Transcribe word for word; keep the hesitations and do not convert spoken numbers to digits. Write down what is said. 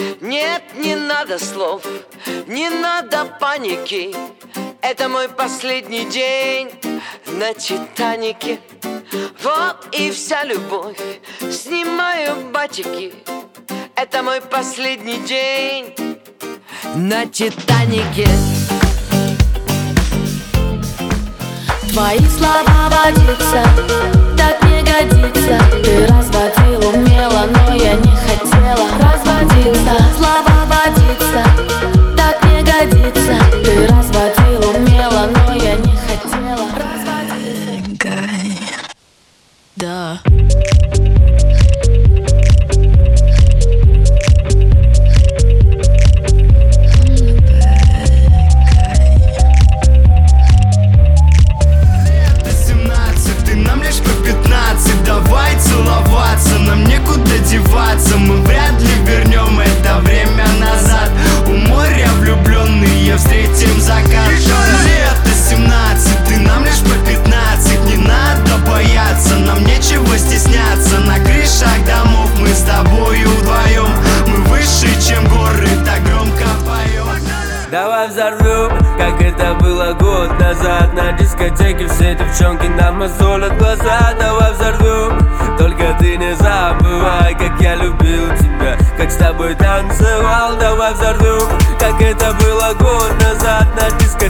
Нет, не надо слов, не надо паники. Это мой последний день на Титанике. Вот и вся любовь, снимаю батики. Это мой последний день на Титанике. Твои слова водиться так не годится. Ты разводил умело, но я не хотела разводиться. Слова водиться так не годится. Ты разводил умело, но я не хотела разводиться. Да. Давай целоваться, нам некуда деваться. Мы вряд ли вернем это время назад. У моря влюбленные встретим закат. Лето семнадцать, ты нам лишь по пятнадцать. Не надо бояться, нам нечего стесняться. На крышах домов мы с тобою вдвоем. Мы выше, чем горы, так громко поем. Давай взорвем, как это было год назад. На дискотеке все девчонки нам мозолят глаза. Давай взорвем, только ты не забывай, как я любил тебя, как с тобой танцевал. Давай взорвем, как это было год назад. На дискотеке